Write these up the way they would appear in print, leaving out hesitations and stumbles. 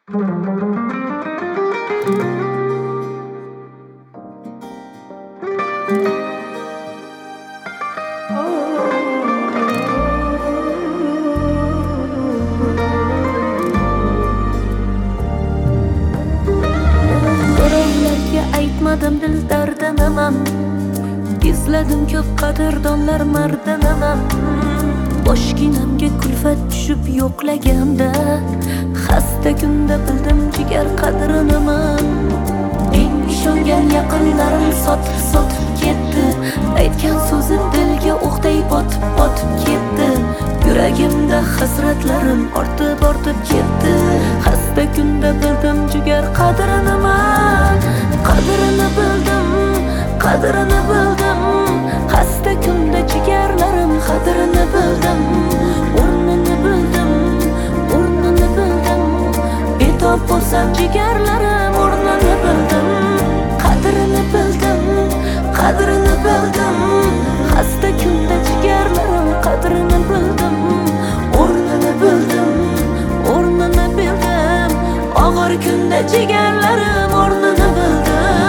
Birovlarga aytmadim dil dardinaman, izladim ko'p qadrdonlar mardinaman. Boshginamga kulfat tushib yo'qlaganda, xasta kunda bildim jigar qadrinaman. Eng ishongan yaqinlarim sotib ketdi, aytgan so'zim dilga o'qday botib ketdi. Yuragimda hasratlarim ortib ketdi, xasta kunda bildim jigar qadrinaman. Qadrini bildim, qadrini bildim, xasta kunda jigarlarim qadrini bildim. O'rnini bildim, o'rnini bildim, betob bo'lsam jigarlarim o'rnini bildim. Qadrini bildim, qadrini bildim, xasta kunda jigarlarim qadrini bildim. O'rnini bildim, o'rnini bildim, og'ir kunda jigarlarim o'rnini bildim.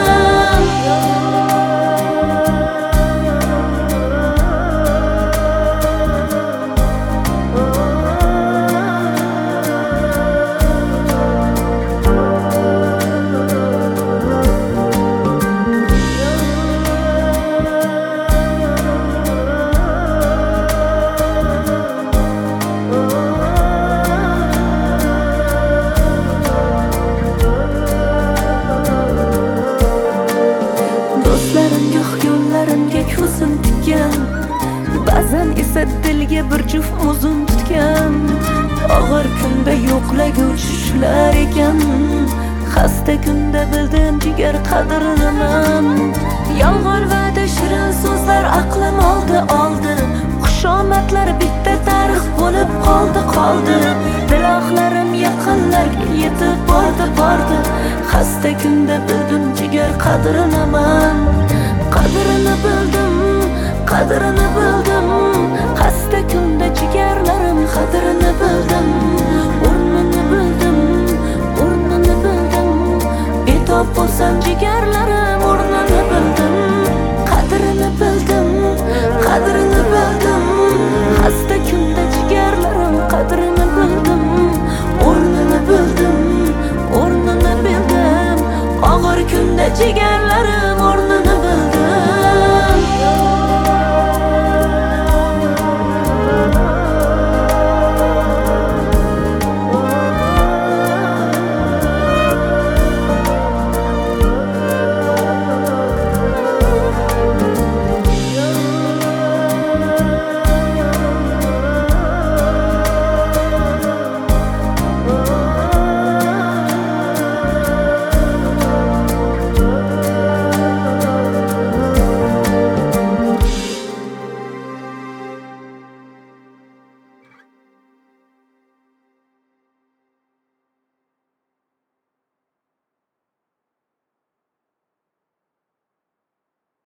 Ko'zim tutgan, ba'zan esa dilga bir juft muzin tutgan. Og'ir kunda yo'qlaguvchi shular ekan, xasta kunda bildim jigar qadrinaman. Yolg'on va'da shirin so'zlar aqlim oldi. Xushomadlar bitta tarix bo'lib qoldi. Dilohlarim yaqinlarga yetib bordi. Xasta kunda bildim jigar qadrinaman. Qadrini bildim, qadrini bildim, xasta kunda jigarlarim qadrini bildim.